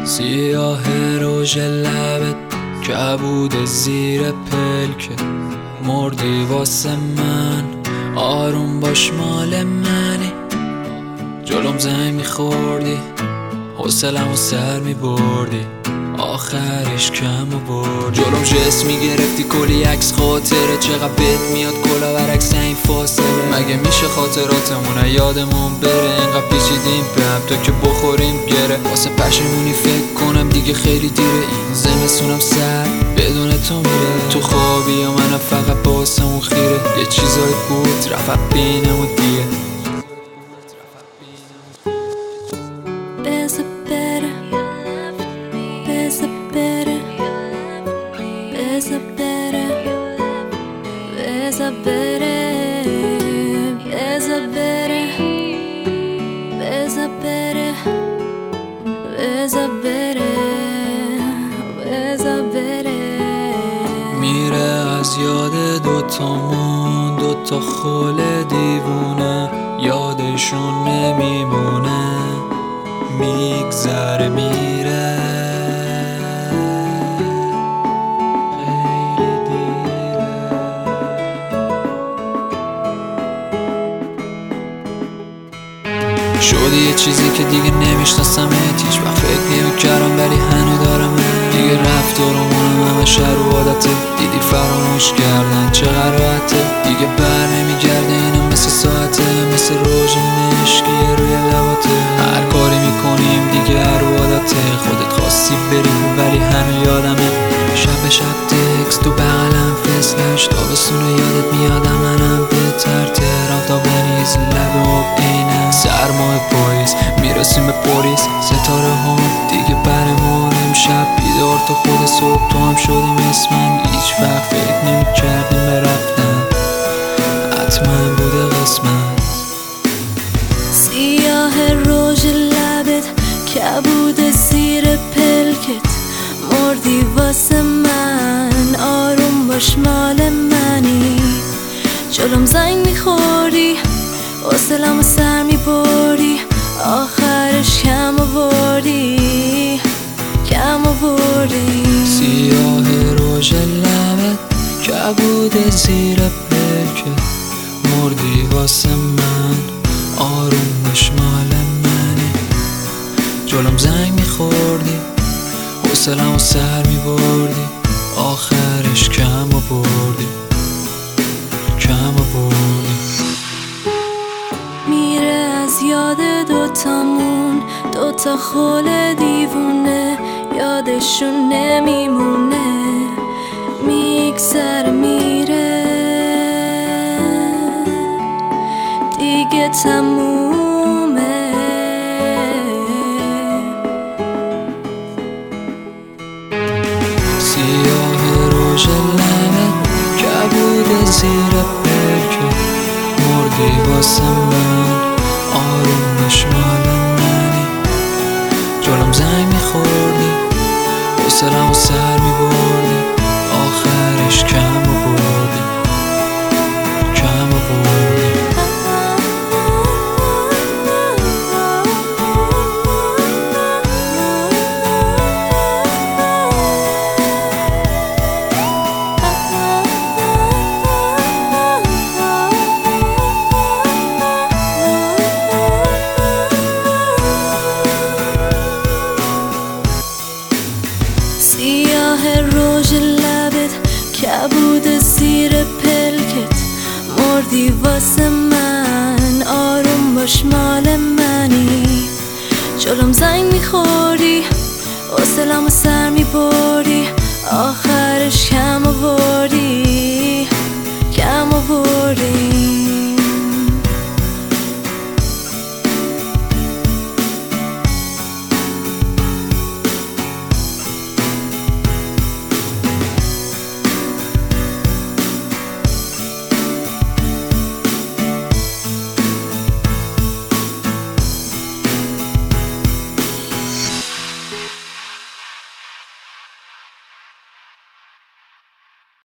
سیاه روژ لبت کبود زیر پلکت مردی واسه من، آروم باش مال منی. جلوم زنگ میخوردی، حوصله‌مو سر میبردی، آخرش کم و برد. جلوم جست میگرفتی کلی عکس خاطره، چقدر بد میاد کلا برعکس این فاصله. مگه میشه خاطراتمون یادمون بره؟ اینقدر پیچیدیم به هم تا که بخوریم گره. واسه پشیمونی فکر کنم دیگه خیلی دیره، این زمستونم سر بدون تو میره. تو خوابی یا منم فقط باسمون خیره، یه چیزایی بود رفت بینم و دیگه. میره از یاد دوتامون، دوتا خل دیوونه، یادشون نمیمونه، میگذره میره. خیلی دیره. شدی یه چیزی که دیگه نمیشناسمت، هیچ وقت فکر نمیکردم ولی هنو دارمه. دیگه رفتارمونم همه شر و عادته، دیدی فراموش کردن چقدر راحته. دیگه بر نمیگرده اینم مثل ساعته، مثل روژ مشکی روی لباته. هر کاری میکنیم دیگه هر عادته، خودت خواستی بری ولی هنو یادمه. شب به شب تکست تو بغلم فصلش، تابستون یادت میادم منم بهتر تهران تا بنیز لب و اینم. سرماه پاییز میرسیم به پاریس، ستاره ها دیگه برمون امشب بیدار تا خود صبح. تو هم شدیم اسم من، هیچ وقت فکر نمی‌کردیم برفتن، حتما بوده قسمت. سیاه روژ لبت کبود زیر پلکت مردی واسه من، آروم باش مال منی. جلوم زنگ میخوردی، حوصله‌مو سر میبردی، آخرش کم آوردی، کم آوردی. سیاه روژ لبت کبود زیر پلکت مردی واسه من، آروم باش مال منی. جلوم زنگ میخوردی، حوصله‌مو سر میبردی، آخرش کم آوردی، کم آوردی. میره از یاد دوتامون، دوتا خل دیوونه، یادشون نمیمونه، میگذره میره، دیگه تمومه. سیاه روژ لبت کبود زیر پلکت مردی واسه من، آروم باش مال منی. جلوم زنگ میخوردی، حوصله‌مو سر میبردی، آخرش کم آوردی، کم آوردی. سیاه روژ لبت کبود زیر پلکت مردی واسه من، آروم باش مال منی. جلوم زنگ میخوردی، حوصله‌مو سر میبردی، آخرش کم آوردی.